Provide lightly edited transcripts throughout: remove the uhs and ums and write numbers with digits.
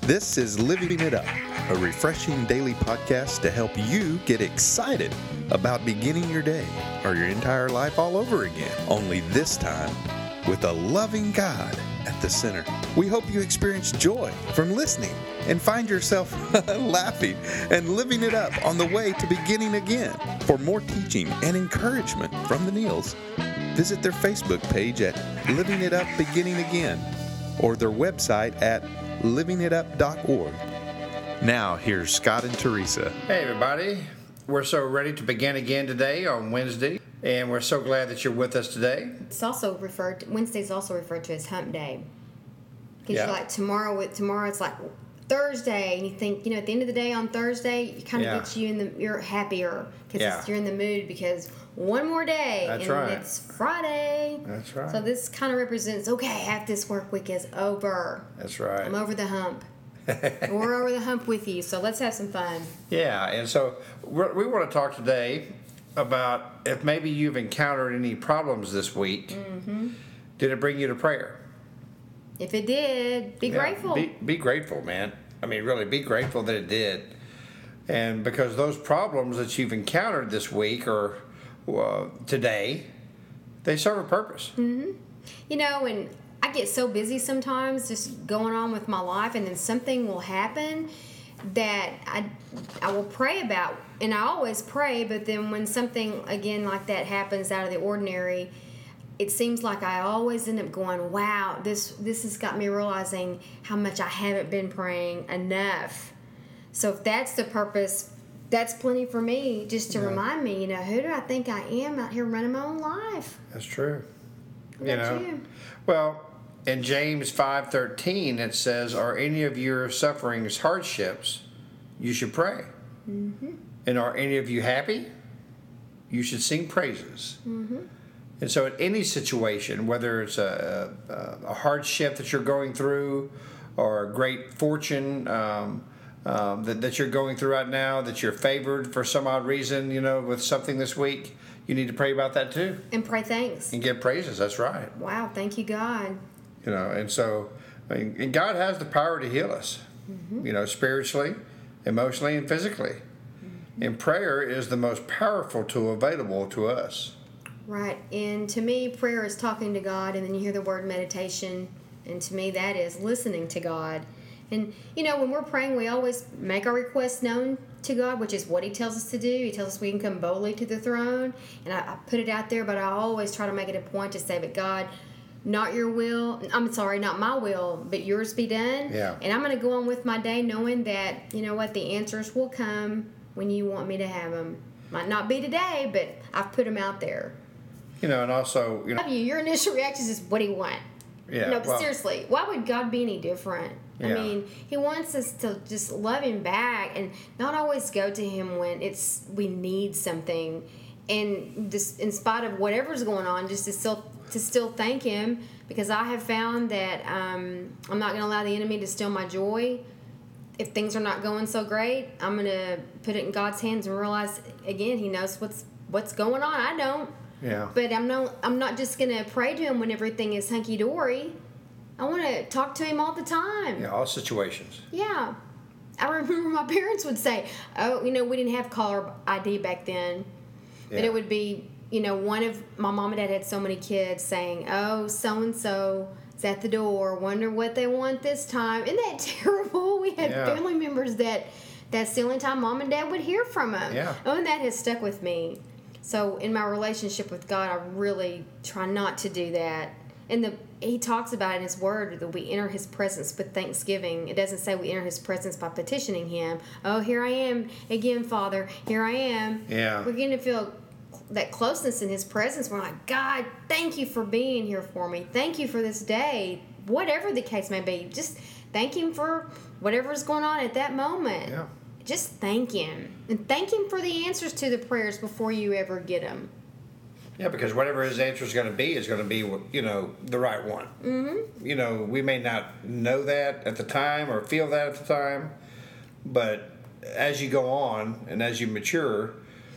This is Living It Up, a refreshing daily podcast to help you get excited about beginning your day or your entire life all over again. Only this time with a loving God at the center. We hope you experience joy from listening and find yourself laughing and living it up on the way to beginning again. For more teaching and encouragement from the Neals, visit their Facebook page at Living It Up Beginning Again or their website at livingitup.org. Now, here's Scott and Teresa. Hey, everybody. We're so ready to begin again today on Wednesday, and we're so glad that you're with us today. It's also Wednesday's also referred to as Hump Day. Because Yeah. you're like, tomorrow it's like Thursday, and you think, at the end of the day on Thursday, it kind of Yeah. gets you you're happier because Yeah. you're in the mood because one more day That's and right. it's Friday. That's right. So this kind of represents, okay, half this work week is over. That's right. I'm over the hump. We're over the hump with you, so let's have some fun. Yeah, and so we want to talk today about if maybe you've encountered any problems this week. Mm-hmm. Did it bring you to prayer? If it did, be grateful. Be grateful, man. I mean, really, be grateful that it did. And because those problems that you've encountered this week or today, they serve a purpose. Mm-hmm. And I get so busy sometimes just going on with my life, and then something will happen that I will pray about, and I always pray, but then when something again like that happens out of the ordinary, it seems like I always end up going, wow, this has got me realizing how much I haven't been praying enough. So if that's the purpose, that's plenty for me, just to remind me, who do I think I am out here running my own life? That's true. What about you? Well, in James 5:13 it says, "Are any of your sufferings hardships? You should pray. Mm-hmm. And are any of you happy? You should sing praises." Mm-hmm. And so, in any situation, whether it's a hardship that you're going through, or a great fortune that you're going through right now, that you're favored for some odd reason, with something this week, you need to pray about that too. And pray thanks. And give praises. That's right. Wow, thank you, God. And so, and God has the power to heal us, spiritually, emotionally, and physically. Mm-hmm. And prayer is the most powerful tool available to us. Right. And to me, prayer is talking to God, and then you hear the word meditation, and to me that is listening to God. And, when we're praying, we always make our requests known to God, which is what He tells us to do. He tells us we can come boldly to the throne, and I put it out there, but I always try to make it a point to say, but God, not your will, not my will, but yours be done. Yeah. And I'm going to go on with my day knowing that, the answers will come when you want me to have them. Might not be today, but I've put them out there. And also, Your initial reaction is, what do you want? Yeah. No, but seriously, why would God be any different? Yeah. I mean, He wants us to just love Him back and not always go to Him when we need something. And just in spite of whatever's going on, just to still thank Him, because I have found that I'm not going to allow the enemy to steal my joy. If things are not going so great, I'm going to put it in God's hands and realize, again, He knows what's going on. I don't. Yeah. But I'm not just going to pray to Him when everything is hunky-dory. I want to talk to Him all the time. Yeah, all situations. Yeah. I remember my parents would say, oh, we didn't have caller ID back then. Yeah. But it would be, one of my mom and dad had so many kids saying, oh, so-and-so is at the door. Wonder what they want this time. Isn't that terrible? We had family members that's the only time mom and dad would hear from them. Yeah. Oh, and that has stuck with me. So in my relationship with God, I really try not to do that. And He talks about it in His Word that we enter His presence with thanksgiving. It doesn't say we enter His presence by petitioning Him. Oh, here I am again, Father. Here I am. Yeah. We're going to feel that closeness in His presence. We're like, God, thank you for being here for me. Thank you for this day. Whatever the case may be, just thank Him for whatever's going on at that moment. Yeah. Just thank Him. And thank Him for the answers to the prayers before you ever get them. Yeah, because whatever His answer is going to be the right one. Mm-hmm. We may not know that at the time or feel that at the time, but as you go on and as you mature,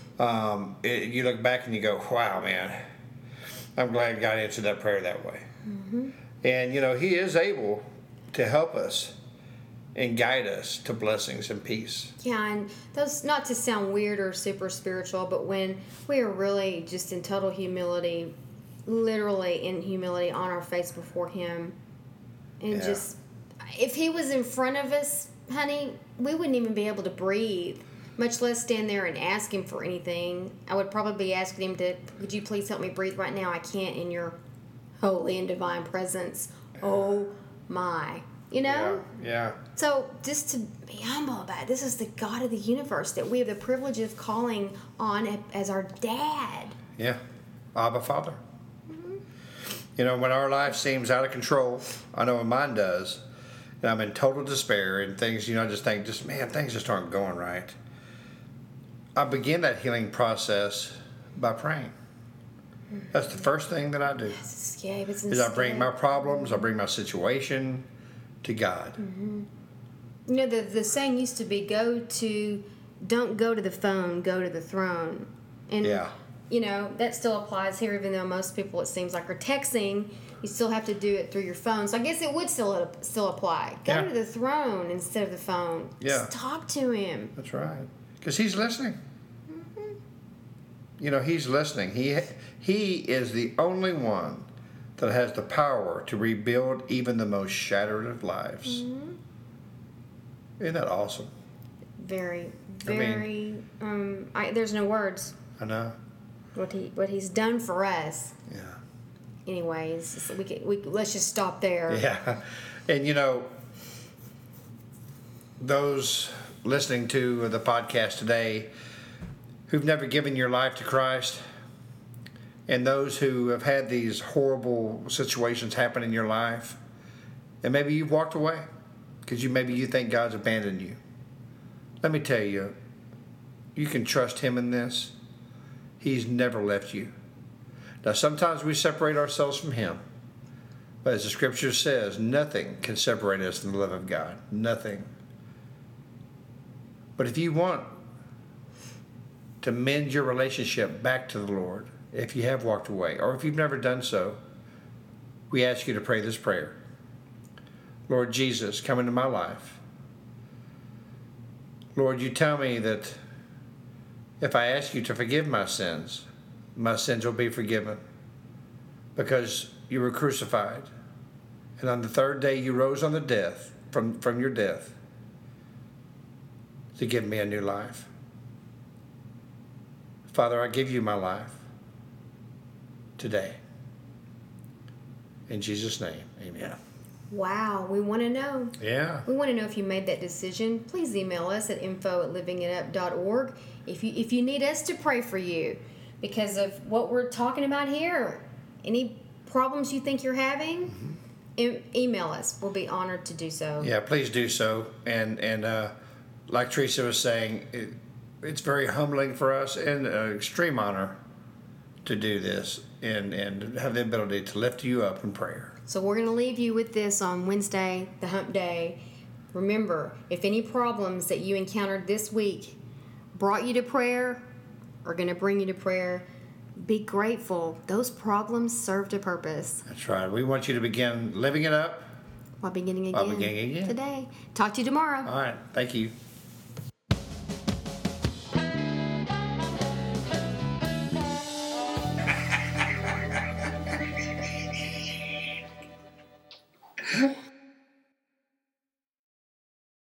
you look back and you go, wow, man, I'm glad God answered that prayer that way. Mm-hmm. And, He is able to help us and guide us to blessings and peace. Yeah, and those, not to sound weird or super spiritual, but when we are really just in total humility, literally in humility on our face before Him, and Yeah. just, if He was in front of us, honey, we wouldn't even be able to breathe, much less stand there and ask Him for anything. I would probably be asking Him to, would you please help me breathe right now? I can't in your holy and divine presence. Oh my. You know? Yeah. So just to be humble about it, this is the God of the universe that we have the privilege of calling on as our dad. Yeah. Abba Father. You know, when our life seems out of control, I know when mine does, and I'm in total despair and things, you know, I just think, man, things just aren't going right. I begin that healing process by praying. That's the first thing that I do. Is I bring my problems, I bring my situation to God. Mm-hmm. You know, the saying used to be, don't go to the phone, go to the throne. And, you know, that still applies here, even though most people, it seems like, are texting. You still have to do it through your phone. So I guess it would still apply. Go to the throne instead of the phone. Yeah. Just talk to Him. That's right. Because He's listening. Mm-hmm. You know, He's listening. He is the only one that has the power to rebuild even the most shattered of lives. Mm-hmm. Isn't that awesome? Very, very. There's no words. I know. What He's done for us. Yeah. Anyways, let's just stop there. Yeah, and you know, those listening to the podcast today who've never given your life to Christ, and those who have had these horrible situations happen in your life, and maybe you've walked away because maybe you think God's abandoned you. Let me tell you, you can trust Him in this. He's never left you. Now, sometimes we separate ourselves from Him, but as the Scripture says, nothing can separate us from the love of God. Nothing. But if you want to mend your relationship back to the Lord, if you have walked away, or if you've never done so, we ask you to pray this prayer. Lord Jesus, come into my life. Lord, you tell me that if I ask you to forgive my sins will be forgiven because you were crucified. And on the third day you rose on the death from your death to give me a new life. Father, I give you my life today. In Jesus' name, amen. Wow, we want to know. Yeah. We want to know if you made that decision. Please email us at info@livingitup.org if you need us to pray for you because of what we're talking about here. Any problems you think you're having, email us. We'll be honored to do so. Yeah, please do so. And like Teresa was saying, it's very humbling for us and an extreme honor to do this and have the ability to lift you up in prayer. So we're going to leave you with this on Wednesday, the hump day. Remember, if any problems that you encountered this week brought you to prayer or going to bring you to prayer, be grateful. Those problems served a purpose. That's right. We want you to begin living it up. While beginning again. Today. Talk to you tomorrow. All right. Thank you.